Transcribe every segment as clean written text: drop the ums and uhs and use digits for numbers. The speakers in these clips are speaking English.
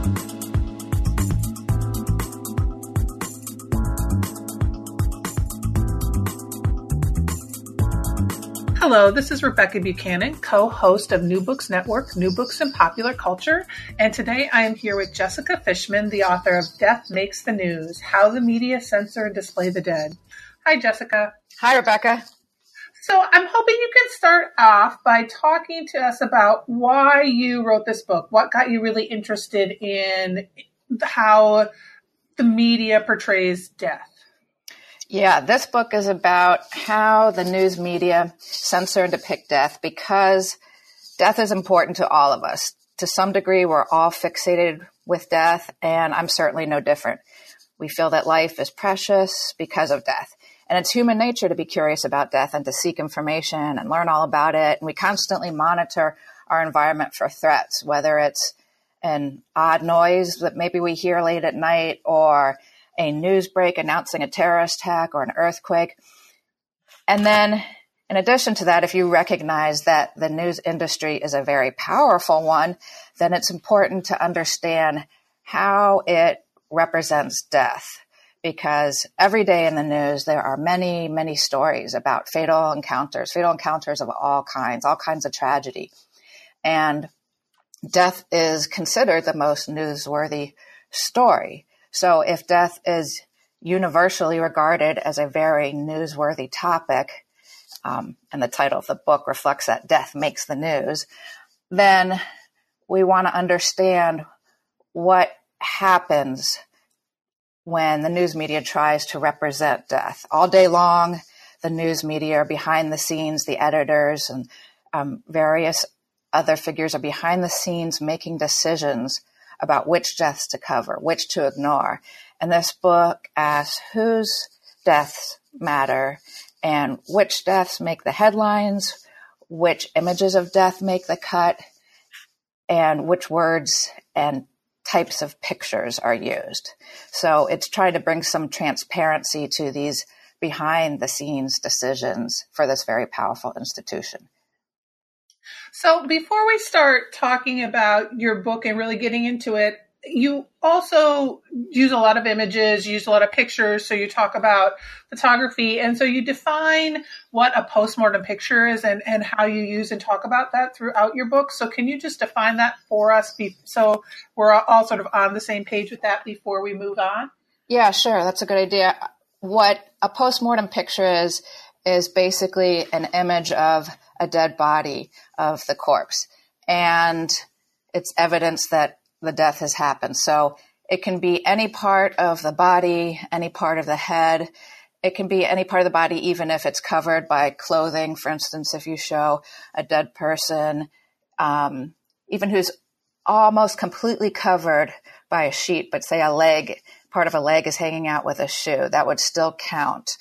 Hello, this is Rebecca Buchanan, co-host of New Books Network, New Books in Popular Culture, and today I am here with Jessica Fishman, the author of Death Makes the News, How the Media Censor and Display the Dead. Hi, Jessica. Hi, Rebecca. So I'm hoping you can start off by talking to us about why you wrote this book. What got you really interested in how the media portrays death? Yeah, this book is about how the news media censor and depict death because death is important to all of us. To some degree, we're all fixated with death, and I'm certainly no different. We feel that life is precious because of death. And it's human nature to be curious about death and to seek information and learn all about it. And we constantly monitor our environment for threats, whether it's an odd noise that maybe we hear late at night or a news break announcing a terrorist attack or an earthquake. And then in addition to that, if you recognize that the news industry is a very powerful one, then it's important to understand how it represents death. Because every day in the news, there are many, many stories about fatal encounters of all kinds of tragedy. And death is considered the most newsworthy story. So if death is universally regarded as a very newsworthy topic, and the title of the book reflects that death makes the news, then we want to understand what happens when the news media tries to represent death. All day long, the news media are behind the scenes, the editors and various other figures are behind the scenes making decisions about which deaths to cover, which to ignore. And this book asks whose deaths matter and which deaths make the headlines, which images of death make the cut, and which words and types of pictures are used. So it's trying to bring some transparency to these behind the scenes decisions for this very powerful institution. So before we start talking about your book and really getting into it, you also use a lot of images, use a lot of pictures. So you talk about photography. And so you define what a postmortem picture is and how you use and talk about that throughout your book. So can you just define that for us so we're all sort of on the same page with that before we move on? Yeah, sure. That's a good idea. What a postmortem picture is basically an image of a dead body of the corpse. And it's evidence that the death has happened. So it can be any part of the body, any part of the head. It can be any part of the body, even if it's covered by clothing. For instance, if you show a dead person, even who's almost completely covered by a sheet, but say part of a leg is hanging out with a shoe, that would still count.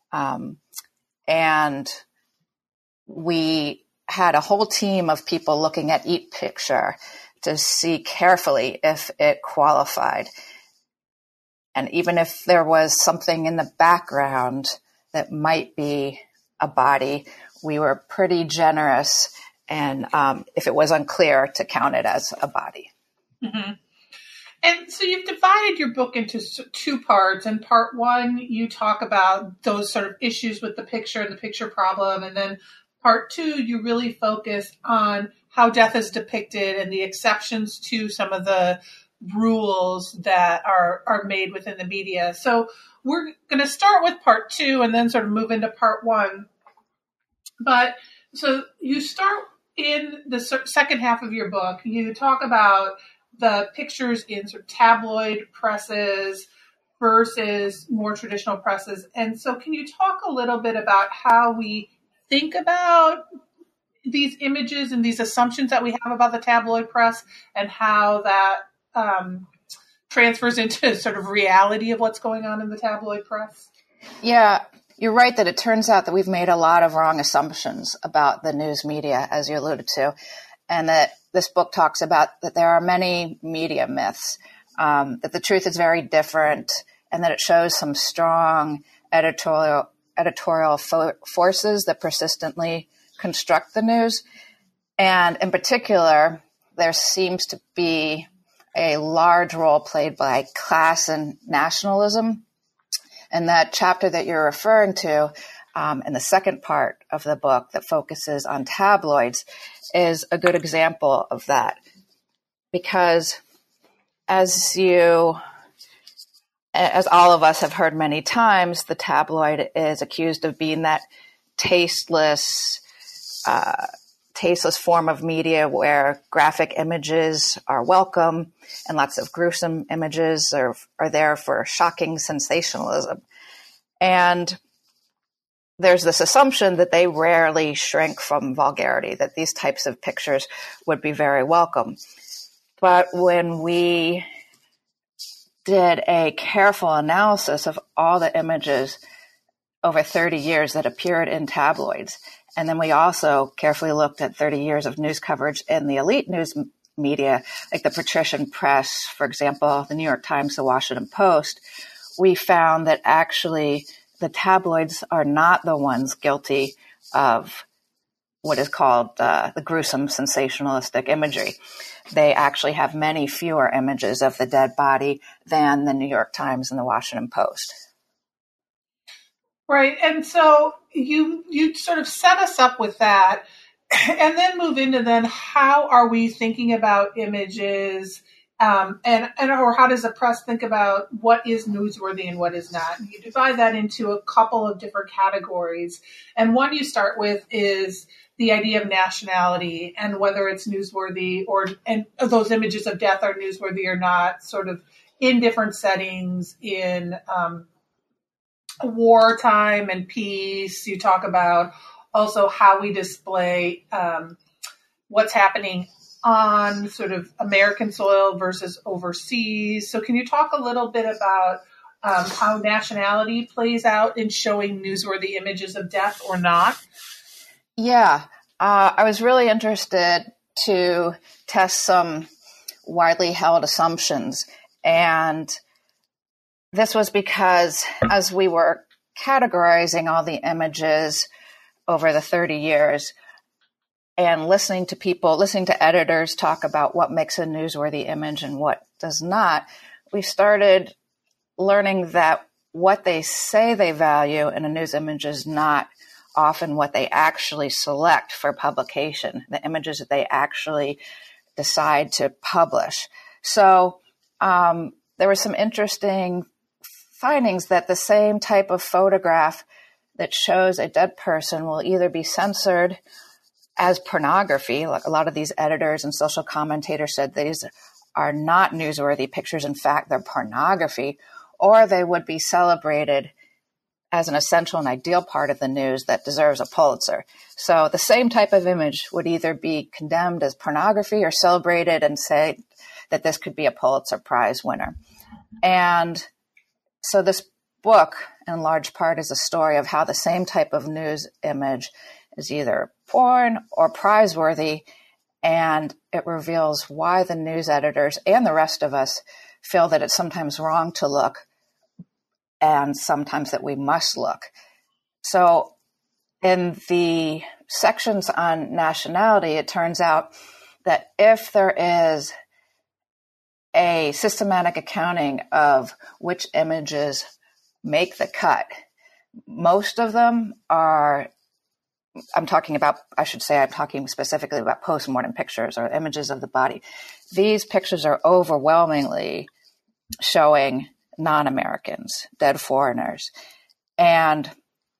And we had a whole team of people looking at each picture to see carefully if it qualified. And even if there was something in the background that might be a body, we were pretty generous. And if it was unclear, to count it as a body. Mm-hmm. And so you've divided your book into two parts. In part one, you talk about those sort of issues with the picture and the picture problem. And then part two, you really focus on how death is depicted and the exceptions to some of the rules that are made within the media. So we're going to start with part two and then sort of move into part one. But so you start in the second half of your book, you talk about the pictures in sort of tabloid presses versus more traditional presses. And so can you talk a little bit about how we think about these images and these assumptions that we have about the tabloid press and how that transfers into sort of reality of what's going on in the tabloid press? Yeah, you're right that it turns out that we've made a lot of wrong assumptions about the news media, as you alluded to, and that this book talks about that there are many media myths, that the truth is very different, and that it shows some strong editorial forces that persistently construct the news. And in particular, there seems to be a large role played by class and nationalism. And that chapter that you're referring to in the second part of the book that focuses on tabloids is a good example of that. Because as all of us have heard many times, the tabloid is accused of being that tasteless form of media where graphic images are welcome and lots of gruesome images are there for shocking sensationalism. And there's this assumption that they rarely shrink from vulgarity, that these types of pictures would be very welcome. But when we did a careful analysis of all the images over 30 years that appeared in tabloids, and then we also carefully looked at 30 years of news coverage in the elite news media, like the patrician press, for example, the New York Times, the Washington Post, we found that actually the tabloids are not the ones guilty of what is called the gruesome sensationalistic imagery. They actually have many fewer images of the dead body than the New York Times and the Washington Post. Right. And so you sort of set us up with that and then move into then how are we thinking about images or how does the press think about what is newsworthy and what is not? And you divide that into a couple of different categories. And one you start with is the idea of nationality and whether it's newsworthy and those images of death are newsworthy or not, sort of in different settings in wartime and peace. You talk about also how we display what's happening on sort of American soil versus overseas. So can you talk a little bit about how nationality plays out in showing newsworthy images of death or not? Yeah, I was really interested to test some widely held assumptions. And this was because as we were categorizing all the images over the 30 years and listening to editors talk about what makes a newsworthy image and what does not, we started learning that what they say they value in a news image is not often what they actually select for publication, the images that they actually decide to publish. So there were some interesting findings that the same type of photograph that shows a dead person will either be censored as pornography, like a lot of these editors and social commentators said these are not newsworthy pictures. In fact, they're pornography, or they would be celebrated as an essential and ideal part of the news that deserves a Pulitzer. So the same type of image would either be condemned as pornography or celebrated and say that this could be a Pulitzer Prize winner. And so this book, in large part, is a story of how the same type of news image is either porn or prize-worthy, and it reveals why the news editors and the rest of us feel that it's sometimes wrong to look and sometimes that we must look. So in the sections on nationality, it turns out that if there is a systematic accounting of which images make the cut, most of them are, I'm talking specifically about postmortem pictures or images of the body. These pictures are overwhelmingly showing non-Americans, dead foreigners. And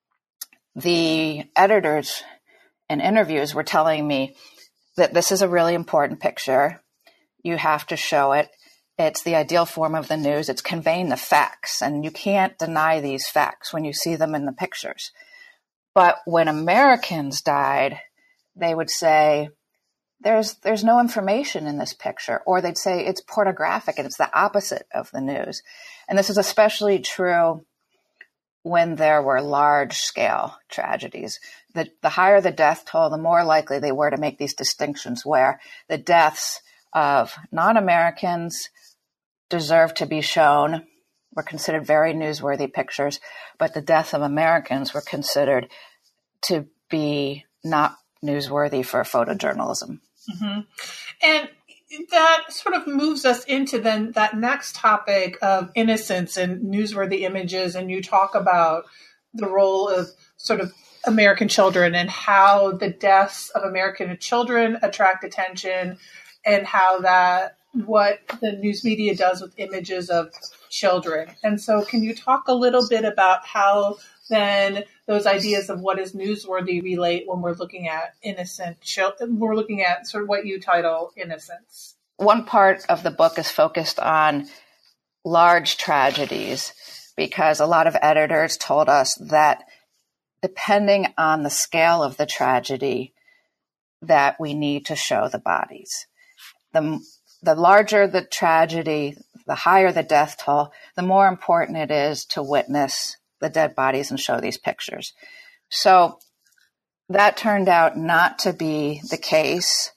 the editors in interviews were telling me that this is a really important picture. You have to show it. It's the ideal form of the news. It's conveying the facts, and you can't deny these facts when you see them in the pictures. But when Americans died, they would say, there's no information in this picture, or they'd say it's pornographic and it's the opposite of the news. And this is especially true when there were large-scale tragedies. The higher the death toll, the more likely they were to make these distinctions where the deaths of non-Americans deserve to be shown, were considered very newsworthy pictures, but the death of Americans were considered to be not newsworthy for photojournalism. Mm-hmm. And that sort of moves us into then that next topic of innocence and newsworthy images. And you talk about the role of sort of American children and how the deaths of American children attract attention, and how that what the news media does with images of children. And so can you talk a little bit about how then those ideas of what is newsworthy relate when we're looking at innocent children? We're looking at sort of what you title innocence. One part of the book is focused on large tragedies, because a lot of editors told us that depending on the scale of the tragedy, that we need to show the bodies. The larger the tragedy, the higher the death toll, the more important it is to witness the dead bodies and show these pictures. So that turned out not to be the case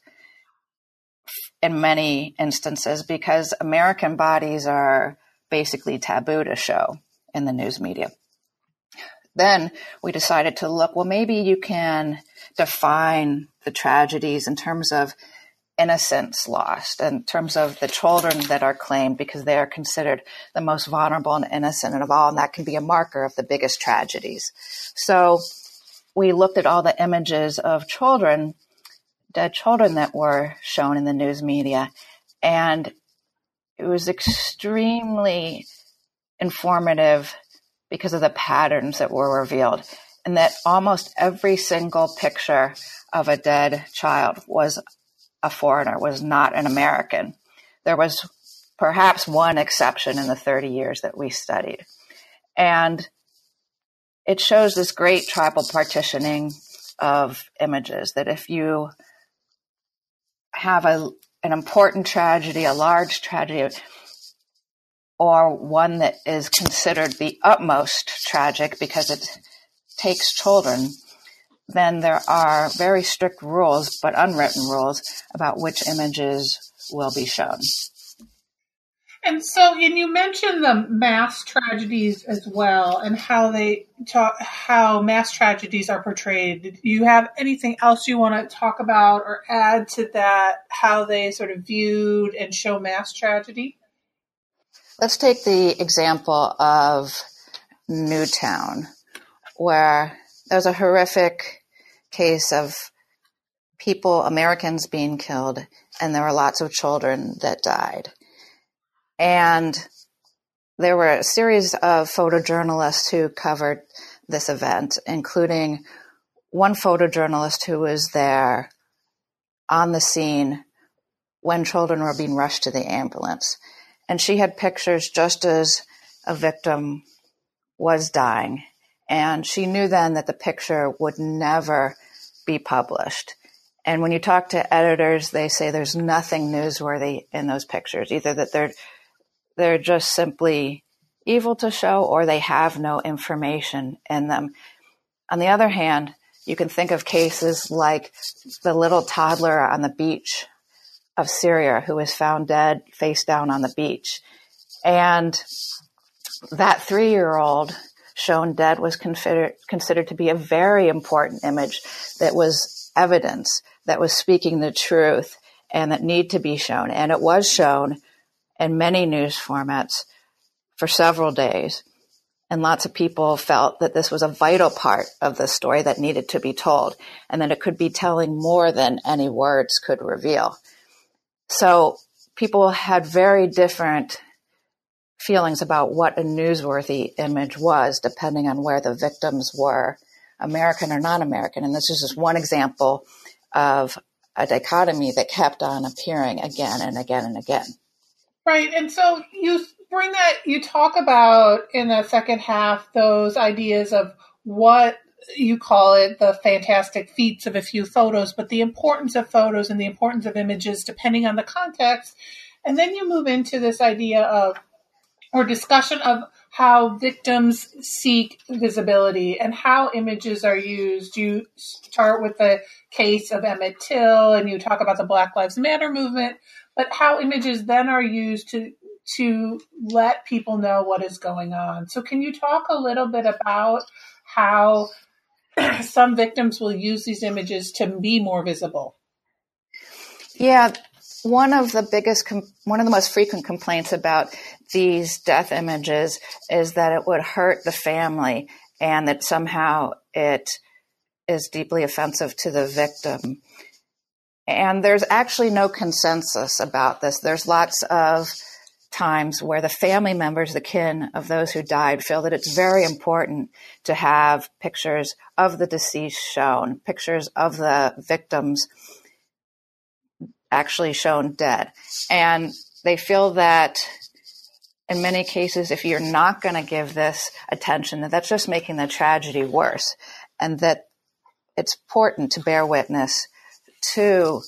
in many instances, because American bodies are basically taboo to show in the news media. Then we decided to look, well, maybe you can define the tragedies in terms of innocence lost, in terms of the children that are claimed, because they are considered the most vulnerable and innocent of all, and that can be a marker of the biggest tragedies. So we looked at all the images of children, dead children that were shown in the news media, and it was extremely informative because of the patterns that were revealed, and that almost every single picture of a dead child was a foreigner, was not an American. There was perhaps one exception in the 30 years that we studied. And it shows this great tribal partitioning of images, that if you have an important tragedy, a large tragedy, or one that is considered the utmost tragic because it takes children, then there are very strict rules, but unwritten rules, about which images will be shown. And so, and you mentioned the mass tragedies as well, and how mass tragedies are portrayed. Do you have anything else you want to talk about or add to that, how they sort of viewed and show mass tragedy? Let's take the example of Newtown, where there's a horrific case of people, Americans being killed, and there were lots of children that died. And there were a series of photojournalists who covered this event, including one photojournalist who was there on the scene when children were being rushed to the ambulance. And she had pictures just as a victim was dying. And she knew then that the picture would never be published. And when you talk to editors, they say there's nothing newsworthy in those pictures, either that they're just simply evil to show, or they have no information in them. On the other hand, you can think of cases like the little toddler on the beach of Syria who was found dead face down on the beach. And that 3-year-old shown dead was considered to be a very important image that was evidence, that was speaking the truth, and that need to be shown. And it was shown in many news formats for several days. And lots of people felt that this was a vital part of the story that needed to be told, and that it could be telling more than any words could reveal. So people had very different feelings about what a newsworthy image was, depending on where the victims were, American or non-American. And this is just one example of a dichotomy that kept on appearing again and again and again. Right. And so you talk about in the second half those ideas of what you call it the fantastic feats of a few photos, but the importance of photos and the importance of images depending on the context. And then you move into this idea of, or discussion of, how victims seek visibility and how images are used. You start with the case of Emmett Till and you talk about the Black Lives Matter movement, but how images then are used to let people know what is going on. So can you talk a little bit about how some victims will use these images to be more visible? Yeah, one of the most frequent complaints about these death images is that it would hurt the family and that somehow it is deeply offensive to the victim. And there's actually no consensus about this. There's lots of times where the family members, the kin of those who died, feel that it's very important to have pictures of the deceased shown, pictures of the victims actually shown dead. And they feel that in many cases, if you're not going to give this attention, that's just making the tragedy worse, and that it's important to bear witness to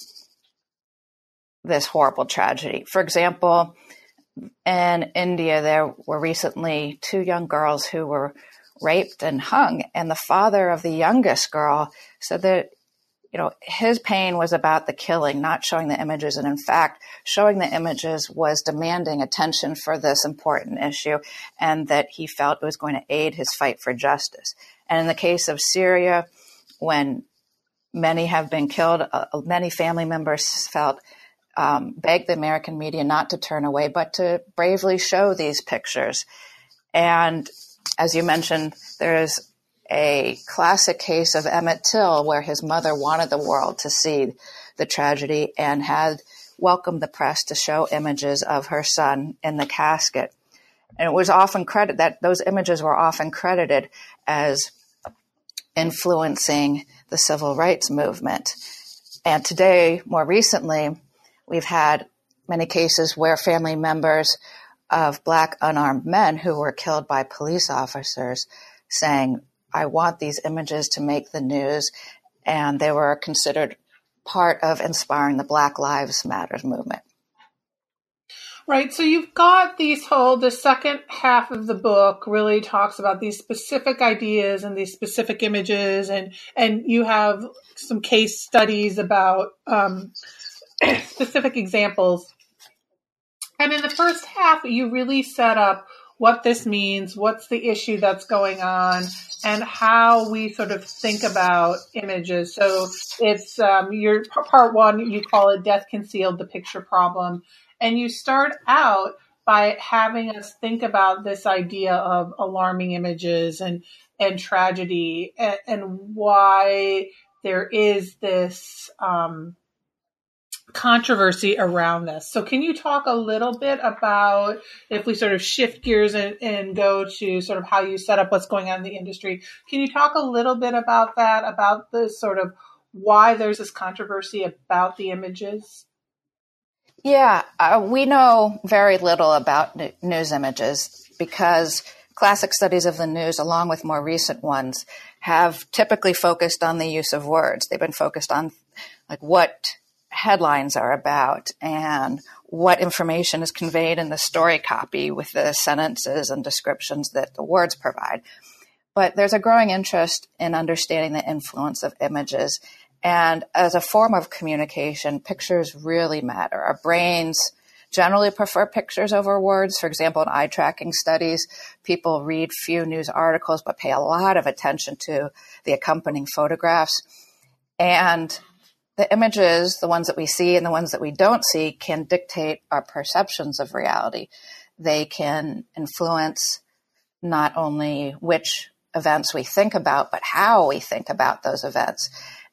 this horrible tragedy. For example, in India, there were recently 2 young girls who were raped and hung, and the father of the youngest girl said that his pain was about the killing, not showing the images. And in fact, showing the images was demanding attention for this important issue, and that he felt it was going to aid his fight for justice. And in the case of Syria, when many have been killed, many family members begged the American media not to turn away, but to bravely show these pictures. And as you mentioned, there's a classic case of Emmett Till where his mother wanted the world to see the tragedy and had welcomed the press to show images of her son in the casket. And it was often those images were often credited as influencing the civil rights movement. And today, more recently, we've had many cases where family members of Black unarmed men who were killed by police officers saying, I want these images to make the news, and they were considered part of inspiring the Black Lives Matter movement. Right. So you've got the second half of the book really talks about these specific ideas and these specific images, and you have some case studies about specific examples. And in the first half, you really set up what this means, what's the issue that's going on, and how we sort of think about images. So it's your part 1, you call it Death Concealed, the Picture Problem. And you start out by having us think about this idea of alarming images and tragedy and why there is this controversy around this. So can you talk a little bit about, if we sort of shift gears and go to sort of how you set up what's going on in the industry, can you talk a little bit about that, about the sort of why there's this controversy about the images? Yeah, we know very little about news images because classic studies of the news, along with more recent ones, have typically focused on the use of words. They've been focused on what headlines are about and what information is conveyed in the story copy with the sentences and descriptions that the words provide. But there's a growing interest in understanding the influence of images. And as a form of communication, pictures really matter. Our brains generally prefer pictures over words. For example, in eye tracking studies, people read few news articles but pay a lot of attention to the accompanying photographs. And the images, the ones that we see and the ones that we don't see, can dictate our perceptions of reality. They can influence not only which events we think about, but how we think about those events.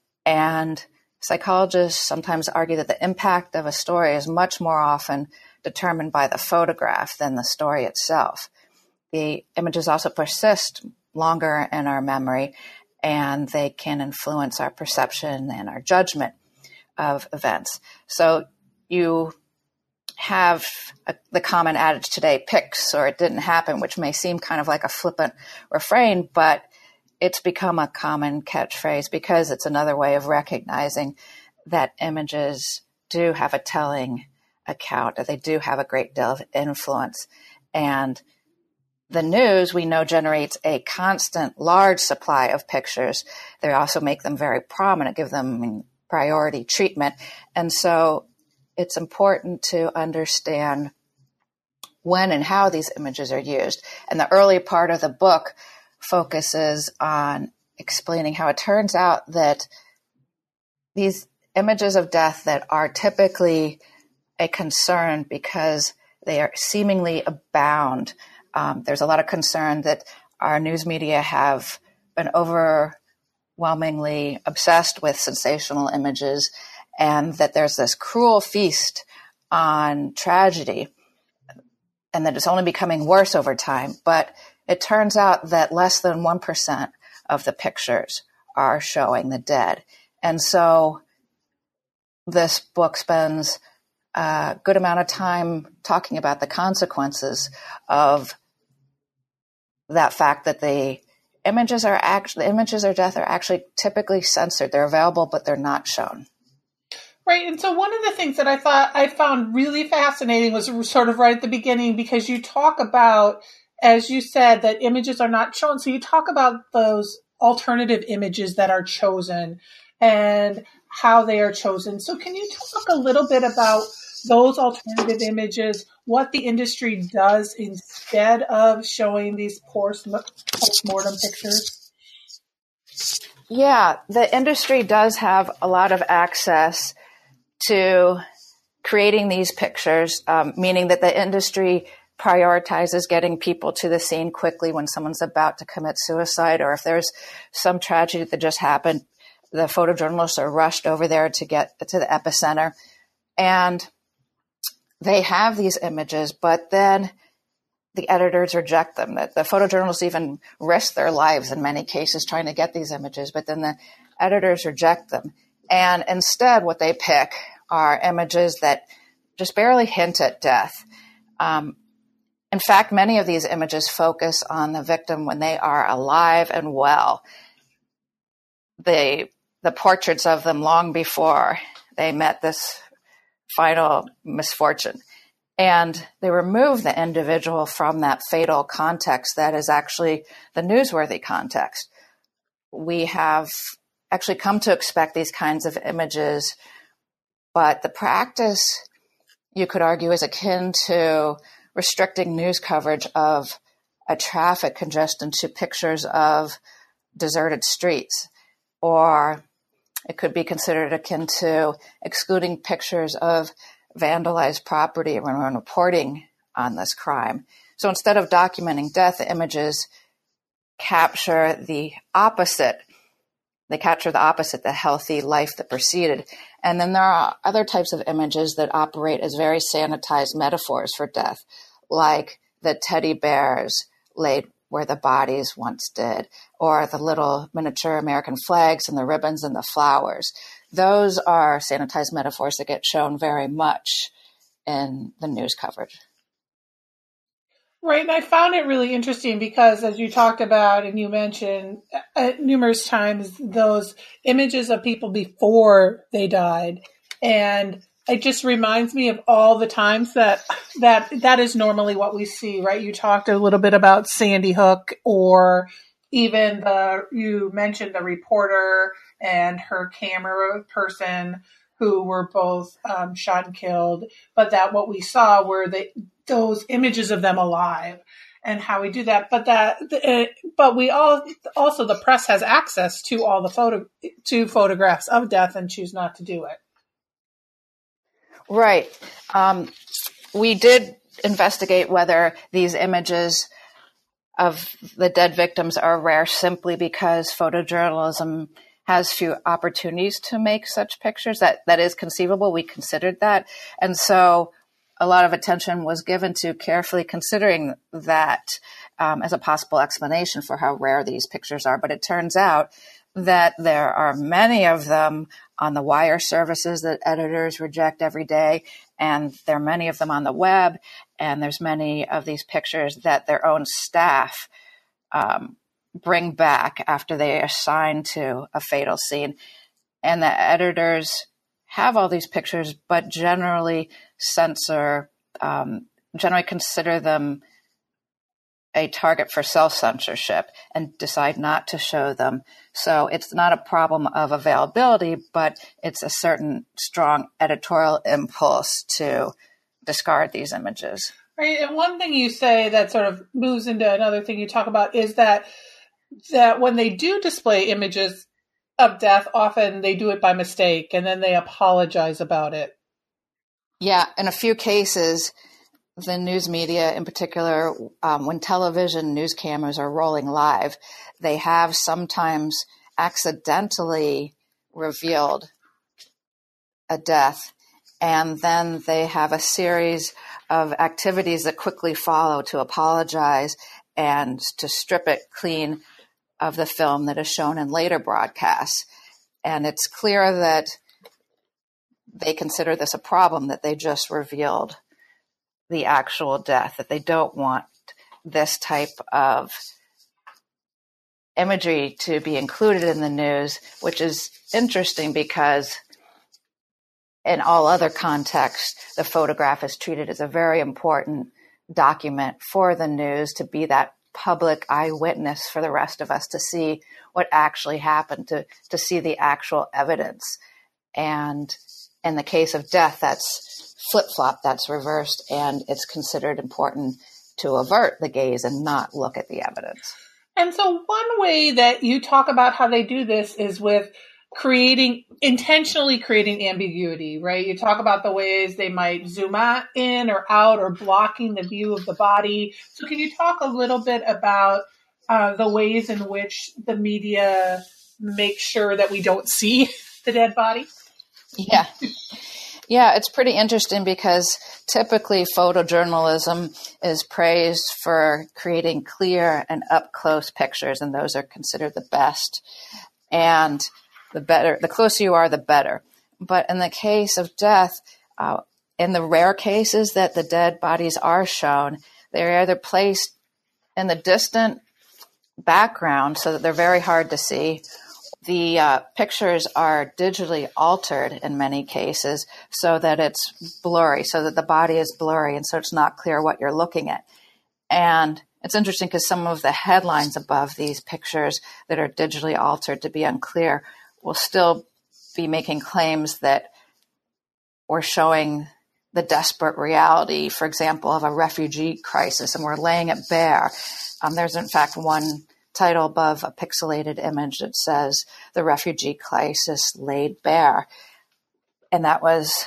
And psychologists sometimes argue that the impact of a story is much more often determined by the photograph than the story itself. The images also persist longer in our memory, and they can influence our perception and our judgment of events. So you have the common adage today, pics or it didn't happen, which may seem kind of like a flippant refrain, but it's become a common catchphrase because it's another way of recognizing that images do have a telling account, that they do have a great deal of influence. And the news, we know, generates a constant, large supply of pictures. They also make them very prominent, give them priority treatment. And so it's important to understand when and how these images are used. And the early part of the book focuses on explaining how it turns out that these images of death that are typically a concern because they are seemingly abound. There's a lot of concern that our news media have been overwhelmingly obsessed with sensational images, and that there's this cruel feast on tragedy, and that it's only becoming worse over time. But it turns out that less than 1% of the pictures are showing the dead. And so this book spends a good amount of time talking about the consequences of that fact that the images of death are actually typically censored. They're available, but they're not shown. Right. And so one of the things that I found really fascinating was sort of right at the beginning, because you talk about, as you said, that images are not shown. So you talk about those alternative images that are chosen and how they are chosen. So can you talk a little bit about those alternative images, what the industry does instead of showing these post-mortem pictures? Yeah, the industry does have a lot of access to creating these pictures, meaning that the industry prioritizes getting people to the scene quickly when someone's about to commit suicide, or if there's some tragedy that just happened, the photojournalists are rushed over there to get to the epicenter. And they have these images, but then the editors reject them. The photojournalists even risk their lives in many cases trying to get these images, but then the editors reject them. And instead, what they pick are images that just barely hint at death. In fact, many of these images focus on the victim when they are alive and well. The portraits of them long before they met this final misfortune. And they remove the individual from that fatal context that is actually the newsworthy context. We have actually come to expect these kinds of images, but the practice, you could argue, is akin to restricting news coverage of a traffic congestion to pictures of deserted streets, or it could be considered akin to excluding pictures of vandalized property when we're reporting on this crime. So instead of documenting death, the images capture the opposite. They capture the opposite, the healthy life that preceded. And then there are other types of images that operate as very sanitized metaphors for death, like the teddy bears laid where the bodies once did, or the little miniature American flags and the ribbons and the flowers. Those are sanitized metaphors that get shown very much in the news coverage. Right. And I found it really interesting because, as you talked about and you mentioned numerous times, those images of people before they died. And it just reminds me of all the times that is normally what we see, right? You talked a little bit about Sandy Hook, or even you mentioned the reporter and her camera person who were both shot and killed, but that what we saw were those images of them alive and how we do that. But we also the press has access to all the photographs of death and choose not to do it. Right. We did investigate whether these images of the dead victims are rare simply because photojournalism has few opportunities to make such pictures. That is conceivable. We considered that. And so a lot of attention was given to carefully considering that as a possible explanation for how rare these pictures are. But it turns out that there are many of them on the wire services that editors reject every day, and there are many of them on the web, and there's many of these pictures that their own staff bring back after they assign to a fatal scene. And the editors have all these pictures, but generally generally consider them a target for self-censorship and decide not to show them. So it's not a problem of availability, but it's a certain strong editorial impulse to discard these images. Right. And one thing you say that sort of moves into another thing you talk about is that when they do display images of death, often they do it by mistake and then they apologize about it. Yeah, in a few cases, the news media in particular, when television news cameras are rolling live, they have sometimes accidentally revealed a death, and then they have a series of activities that quickly follow to apologize and to strip it clean of the film that is shown in later broadcasts. And it's clear that they consider this a problem, that they just revealed the actual death, that they don't want this type of imagery to be included in the news, which is interesting because in all other contexts, the photograph is treated as a very important document for the news, to be that public eyewitness for the rest of us to see what actually happened, to see the actual evidence. And in the case of death, that's flip-flop, that's reversed, and it's considered important to avert the gaze and not look at the evidence. And so one way that you talk about how they do this is with intentionally creating ambiguity, right? You talk about the ways they might zoom in or out or blocking the view of the body. So can you talk a little bit about the ways in which the media make sure that we don't see the dead body? Yeah. Yeah, it's pretty interesting because typically photojournalism is praised for creating clear and up-close pictures, and those are considered the best. And the closer you are, the better. But in the case of death, in the rare cases that the dead bodies are shown, they're either placed in the distant background so that they're very hard to see. The pictures are digitally altered in many cases so that it's blurry, so that the body is blurry, and so it's not clear what you're looking at. And it's interesting because some of the headlines above these pictures that are digitally altered to be unclear will still be making claims that we're showing the desperate reality, for example, of a refugee crisis, and we're laying it bare. There's, in fact, one title above a pixelated image that says "The Refugee Crisis Laid Bare." And that was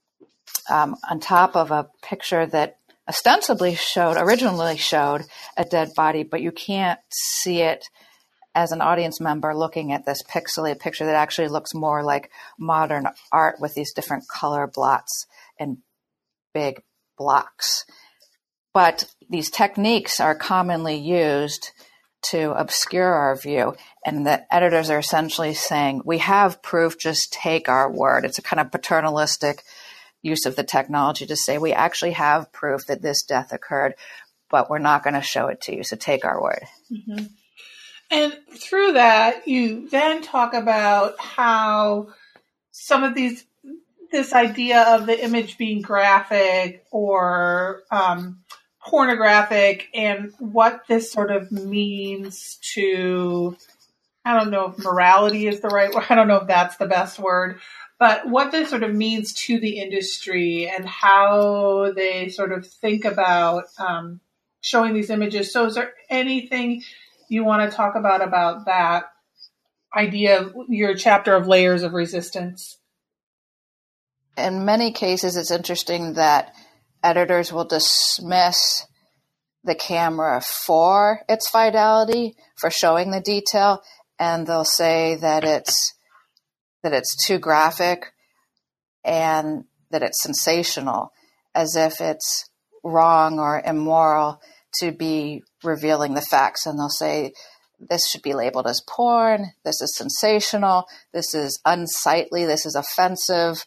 on top of a picture that originally showed a dead body, but you can't see it as an audience member looking at this pixelated picture that actually looks more like modern art with these different color blots and big blocks. But these techniques are commonly used to obscure our view, and the editors are essentially saying, we have proof, just take our word. It's a kind of paternalistic use of the technology to say, we actually have proof that this death occurred, but we're not going to show it to you, so take our word. Mm-hmm. And through that, you then talk about how some of this idea of the image being graphic or pornographic, and what this sort of means to, I don't know if morality is the right word, I don't know if that's the best word, but what this sort of means to the industry and how they sort of think about showing these images. So is there anything you want to talk about that idea of your chapter of layers of resistance? In many cases, it's interesting that editors will dismiss the camera for its fidelity, for showing the detail, and they'll say that it's too graphic and that it's sensational, as if it's wrong or immoral to be revealing the facts. And they'll say, this should be labeled as porn, this is sensational, this is unsightly, this is offensive,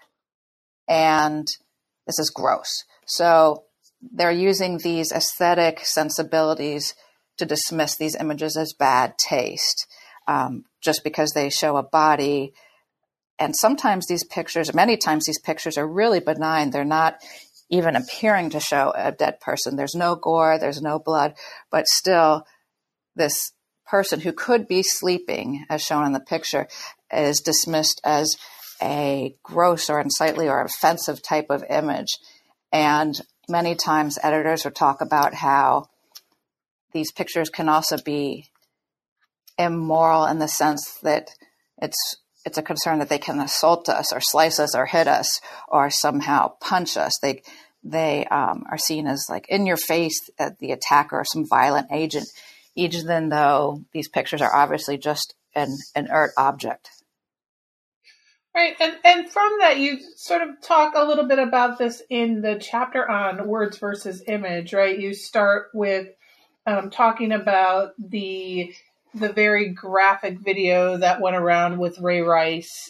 and this is gross. So they're using these aesthetic sensibilities to dismiss these images as bad taste, just because they show a body. And sometimes many times these pictures are really benign. They're not even appearing to show a dead person. There's no gore, there's no blood, but still this person who could be sleeping, as shown in the picture, is dismissed as a gross or unsightly or offensive type of image. And many times editors will talk about how these pictures can also be immoral in the sense that it's it's a concern that they can assault us or slice us or hit us or somehow punch us. They are seen as like in your face, the attacker or some violent agent, even though these pictures are obviously just an inert object. Right. And from that, you sort of talk a little bit about this in the chapter on words versus image, right? You start with talking about the very graphic video that went around with Ray Rice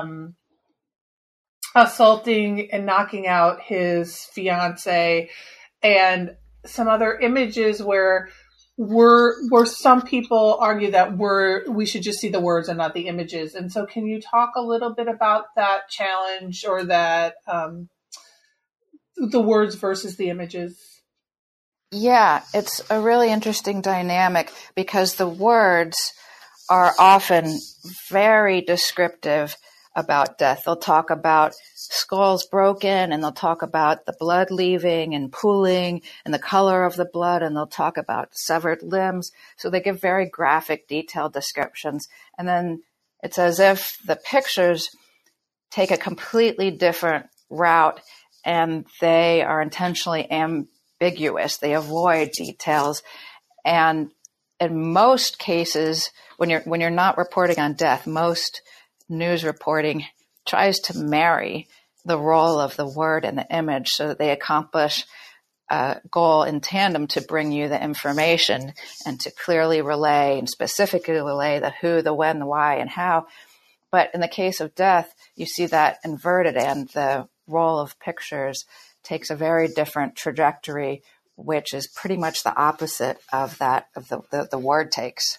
assaulting and knocking out his fiance, and some other images where some people argue that we should just see the words and not the images. And so can you talk a little bit about that challenge, or that the words versus the images? Yeah, it's a really interesting dynamic because the words are often very descriptive about death. They'll talk about skulls broken, and they'll talk about the blood leaving and pooling and the color of the blood, and they'll talk about severed limbs. So they give very graphic, detailed descriptions. And then it's as if the pictures take a completely different route, and they are intentionally ambiguous. They avoid details. And in most cases, when you're not reporting on death, most news reporting tries to marry the role of the word and the image so that they accomplish a goal in tandem to bring you the information and to clearly relay and specifically relay the who, the when, the why, and how. But in the case of death, you see that inverted, and the role of pictures takes a very different trajectory, which is pretty much the opposite of that of the word takes.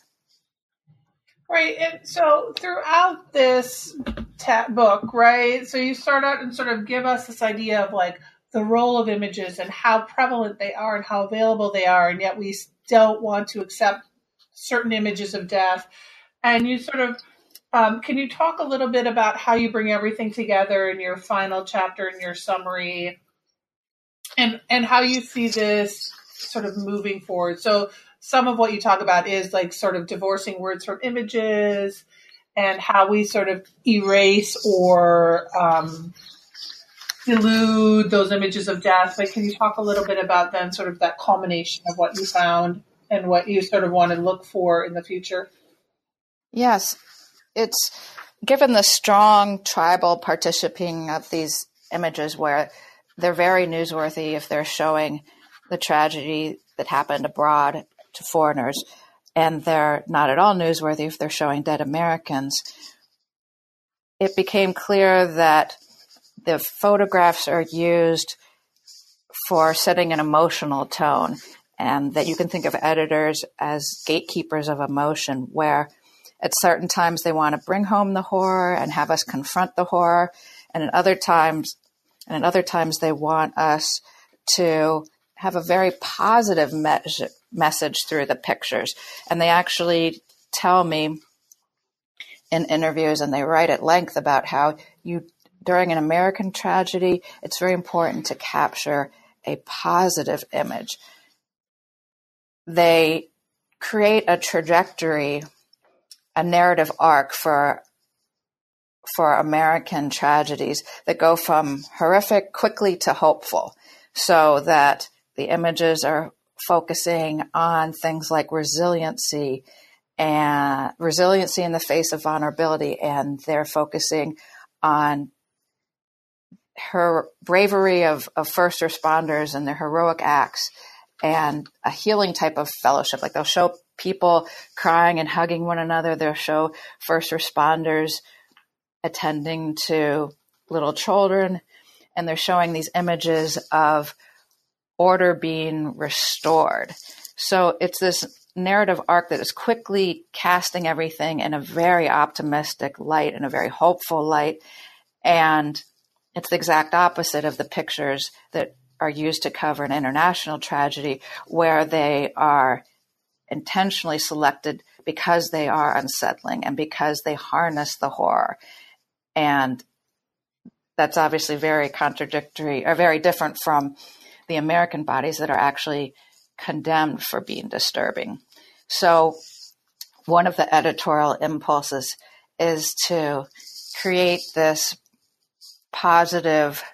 Right. And so throughout this book, right, so you start out and sort of give us this idea of like the role of images and how prevalent they are and how available they are, and yet we don't want to accept certain images of death. And you sort of, can you talk a little bit about how you bring everything together in your final chapter in your summary, and how you see this sort of moving forward? So some of what you talk about is like sort of divorcing words from images and how we sort of erase or delude those images of death. But can you talk a little bit about then sort of that culmination of what you found and what you sort of want to look for in the future? Yes. It's given the strong tribal partitioning of these images where they're very newsworthy if they're showing the tragedy that happened abroad to foreigners, and they're not at all newsworthy if they're showing dead Americans. It became clear that the photographs are used for setting an emotional tone, and that you can think of editors as gatekeepers of emotion, where at certain times they want to bring home the horror and have us confront the horror, and at other times they want us to have a very positive message through the pictures. And they actually tell me in interviews, and they write at length about how during an American tragedy, it's very important to capture a positive image. They create a trajectory, a narrative arc for American tragedies that go from horrific quickly to hopeful, so that the images are focusing on things like resiliency in the face of vulnerability, and they're focusing on her bravery of first responders and their heroic acts, and a healing type of fellowship. Like they'll show people crying and hugging one another. They'll show first responders attending to little children, and they're showing these images of order being restored. So it's this narrative arc that is quickly casting everything in a very optimistic light and a very hopeful light. And it's the exact opposite of the pictures that are used to cover an international tragedy, where they are intentionally selected because they are unsettling and because they harness the horror. And that's obviously very contradictory, or very different from the American bodies that are actually condemned for being disturbing. So one of the editorial impulses is to create this positive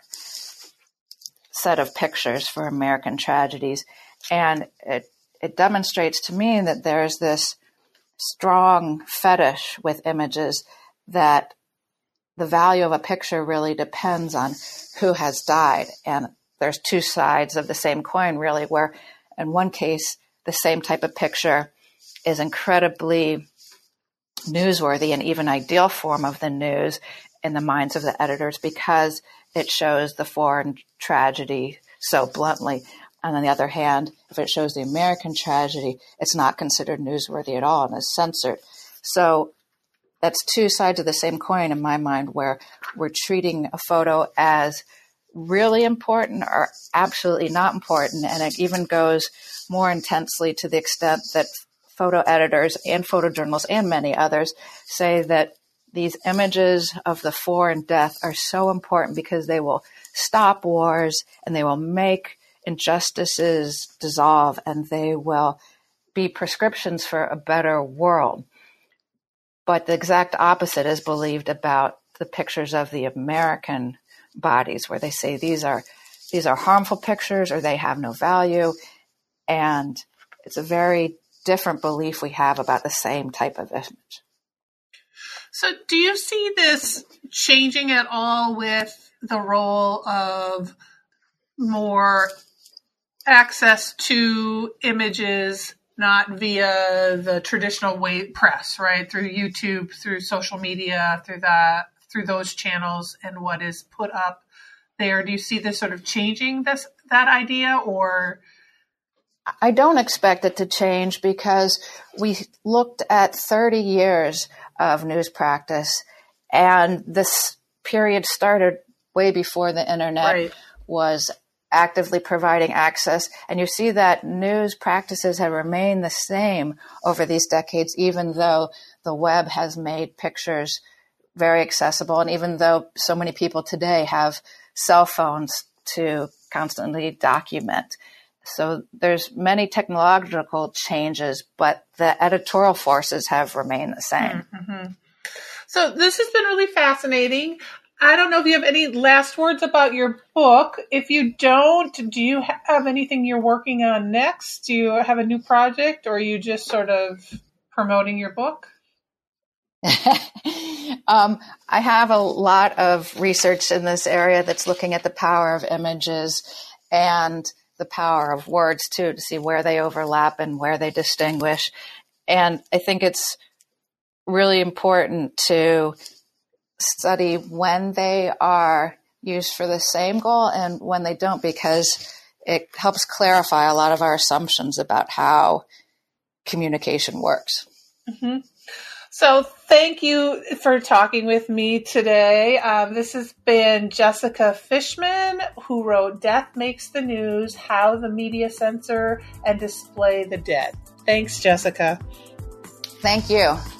set of pictures for American tragedies. And it demonstrates to me that there's this strong fetish with images, that the value of a picture really depends on who has died. And there's two sides of the same coin, really, where in one case, the same type of picture is incredibly newsworthy and even ideal form of the news in the minds of the editors because it shows the foreign tragedy so bluntly. And on the other hand, if it shows the American tragedy, it's not considered newsworthy at all and is censored. So that's two sides of the same coin in my mind, where we're treating a photo as really important or absolutely not important. And it even goes more intensely to the extent that photo editors and photojournalists and many others say that these images of the foreign death are so important because they will stop wars and they will make injustices dissolve and they will be prescriptions for a better world. But the exact opposite is believed about the pictures of the American bodies, where they say these are harmful pictures or they have no value. And it's a very different belief we have about the same type of image. So do you see this changing at all with the role of more access to images, not via the traditional press, right? Through YouTube, through social media, through those channels and what is put up there? Do you see this sort of changing that idea, or? I don't expect it to change because we looked at 30 years of news practice, and this period started way before the internet was actively providing access. And you see that news practices have remained the same over these decades, even though the web has made pictures very accessible. And even though so many people today have cell phones to constantly document. So there's many technological changes, but the editorial forces have remained the same. Mm-hmm. So this has been really fascinating. I don't know if you have any last words about your book. If you don't, do you have anything you're working on next? Do you have a new project, or are you just sort of promoting your book? I have a lot of research in this area that's looking at the power of images and the power of words too, to see where they overlap and where they distinguish. And I think it's really important to study when they are used for the same goal and when they don't, because it helps clarify a lot of our assumptions about how communication works. Mm-hmm. So thank you for talking with me today. This has been Jessica Fishman, who wrote Death Makes the News, How the Media Censor and Display the Dead. Thanks, Jessica. Thank you.